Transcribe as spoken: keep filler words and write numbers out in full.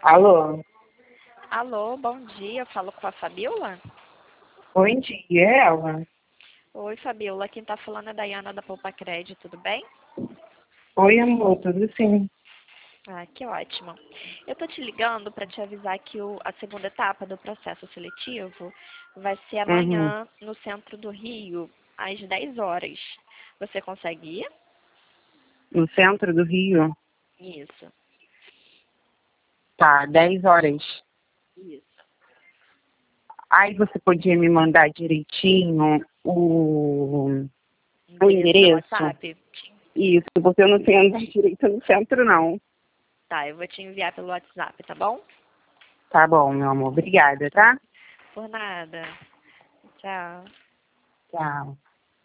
Alô? Alô, bom dia. Eu falo com a Fabiola? Oi, dia, é ela? Oi, Fabiola. Quem tá falando é a Dayana da Poupa Crédito, tudo bem? Oi, amor, tudo sim? Ah, que ótimo. Eu tô te ligando para te avisar que o- a segunda etapa do processo seletivo vai ser Uhum. amanhã no centro do Rio, às dez horas. Você consegue ir? No centro do Rio? Isso, Tá, dez horas. isso. Aí você podia me mandar direitinho o, o Endereço pelo endereço? WhatsApp? Isso, porque eu não sei andar direito no centro, não. Tá, eu vou te enviar pelo WhatsApp, tá bom? Tá bom, meu amor. Obrigada, Tá. tá? Por nada. Tchau. Tchau.